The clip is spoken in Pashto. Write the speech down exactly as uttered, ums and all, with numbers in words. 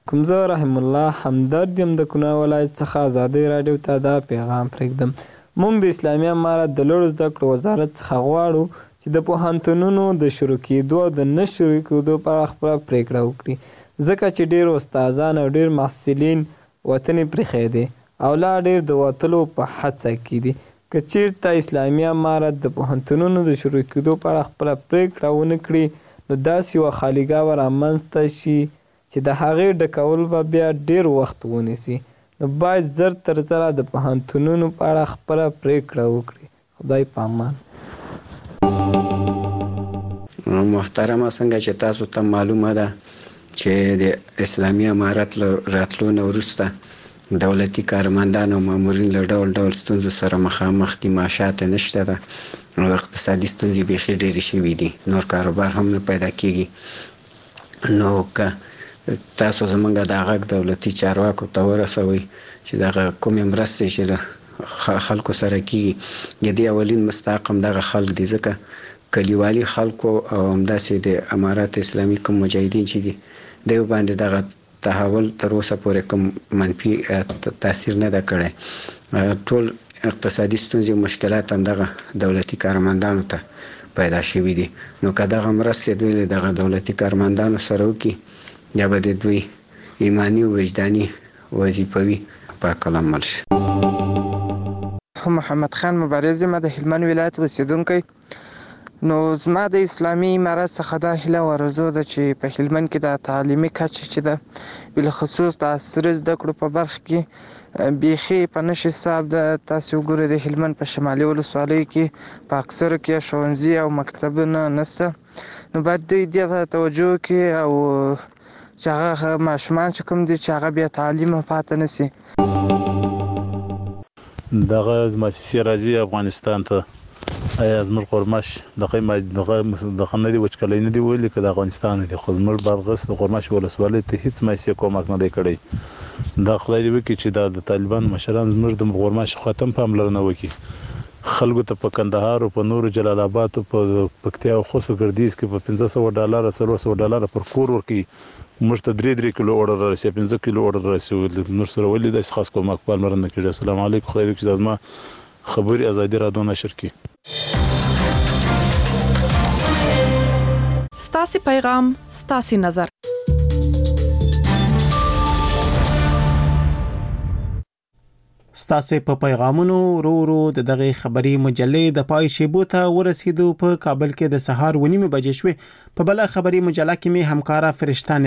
کوم زه رحم الله همدرد یم د کونړ ولایت څخه ازادۍ راډیو ته دا پیغام پرېږدم. موږ د اسلامي امارت د لوړو زده کړو وزارت څخه غواړو چې د پوهنتونونو د شروع کېدو او د نه شروع کېدو په اړه خپله پرېکړه وکړي، ځکه چې ډېر استادان او ډېر محصلین وطن یې پرېښی دی او لا ډېر د وتلو په هڅه کې دي. که چېرته اسلامي امارت د پوهنتونونو د شروع کېدو په اړه خپله پرېکړه ونه کړي، نو داسې یوه خالیګاه به رامنځته شي چې د هغې ډکول به بیا ډېر وخت ونیسي. نو باید زر تر زره د پوهنتونونو په اړه خپله پرېکړه وکړي. خدای په امان. محترمه، څنګه چې تاسو ته معلومه ده چې د اسلامي امارت له راتلو نه وروسته دولتي کارمندان او مامورین له ډول ډول ستونزو سره مخامخ دي. معاشات یې نشته ده او اقتصادي ستونزې بیخي ډېرې شوي دي، نور کاروبار هم نه پیدا کېږي. نو که تاسو زمونږ دا غږ دولتي چارواکو ته ورسوئ چې دغه کومې مرستې چې له خلکو سره کېږي، د دې اولین مستحق همدغه خلک دي، ځکه کلیوالي خلکو او همداسې د امارت اسلامي کوم مجاهدین چې دي دوی باندې دغه تحول تر اوسه پورې کوم منفي تاثیر نه ده کړی. ټول اقتصادي ستونزې او مشکلات همدغه دولتي کارمندانو ته پیدا شوي دي. نو که دغه مرستې دوی له دغه دولتي کارمندانو سره وکړي، یا به د دوی ایماني او وجداني وظیفوي پاک العمل شي. محمد خان مبارز یم، د هلمند ولایت اوسیدونکی. نو زما د اسلامي امارت څخه دا هیله او آرزو ده چې په هلمند کې د تعلیمي کچه چې ده بالخصوص د عصري زده کړو په برخه کې بیخي په نشي حساب ده. تاسو وګورئ د هلمند په شمالي ولسوالیو کې په اکثرو کې ښوونځي او مکتبونه نشته. نو باید دوی دې ته توجه وکړي او چې هغه ماشومان چې کوم دي چې هغه بیا تعلیمه پاتې نشي. دغه مؤسسې راځي افغانستان ته، آیا زموږ قرمش دغه دغه نه دی وچکلی نه دی ویلي که د افغانستان دی، خو زموږ بادغیس د قرمش ولسوالۍ ته هېڅ مؤسسې کومک نه دی کړی. دا خدای دې وکړي چې دا د طالبانو مشران زموږ د قرمش خواته هم پاملرنه وکړي، خلکو ته په کندهار او په نورو جلال آباد او په پکتیا او خوست ګردیز کې په پنځه سوه ډالره څلور سوه ډالره پر کور ورکوي، موږ ته درې درې کیلو اوړه رارسي، پنځه کیلو اوړه رارسي، نور سره ولې داسې خاص کومک پاملرنه کړي. السلام علیکم. خدای دې وکړي چې زما خبرې ازادي راډیو نشر کړي. ستاسې پیغام ستاسې نظر. ستاسې په پیغامونو ورو ورو د دغه خبري مجلې د پای شیبو ته ورسېدو. په کابل کې د سهار ونیمې بجې شوې. په بله خبري مجله کې مې همکاره فرشته